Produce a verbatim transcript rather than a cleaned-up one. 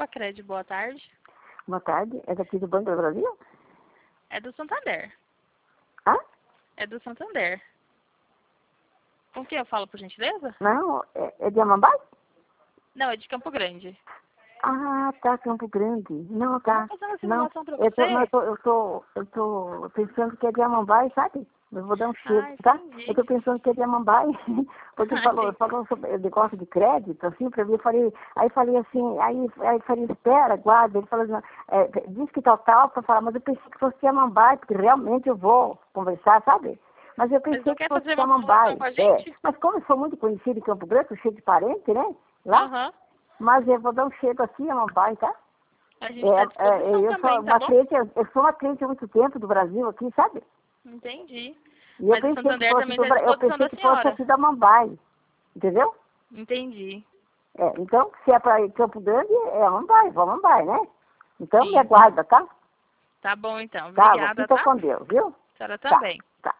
Pacred, boa tarde. Boa tarde. É daqui do Banco do Brasil? É do Santander. Hã? É do Santander. Com quem eu falo, por gentileza? Não, é, é de Amambai? Não, é de Campo Grande. Ah, tá, Campo Grande. Não, tá. Vamos fazer uma Não, simulação pra eu tô, não, você? eu tô, eu tô, eu tô pensando que é de Amambai, sabe? Eu vou dar um cheiro, Ah, tá? entendi. Eu tô pensando que é de Amambai, porque Ah, falou, entendi. falou sobre o negócio de crédito, assim, pra mim, eu falei, aí falei assim, aí, aí falei, espera, guarda, ele falou, assim, é, diz que tal, tal, pra falar, mas eu pensei que fosse de Amambai, porque realmente eu vou conversar, sabe? Mas eu Mas pensei não que quer fosse fazer de uma simulação Amambai, com a é. gente? Mas como eu sou muito conhecido em Campo Grande, cheio de parente, né? Lá, Aham. mas eu vou dar um cheiro aqui, Amambai, tá? A gente está à É, é, disposição eu sou também, tá uma bom? cliente, eu sou uma cliente há muito tempo do Brasil aqui, sabe? Entendi. E eu Mas o pensei que Santander fosse também do, está à Bra- eu disposição pensei da que fosse senhora. aqui da Mambai, entendeu? Entendi. É, então, se é para Campo Grande, é a Mambai, vou a Mambai, né? Então me Sim. aguarda, tá? Tá bom, então. Tá, bom, Obrigada, fica tá? com Deus, viu? A senhora Tá, também. tá.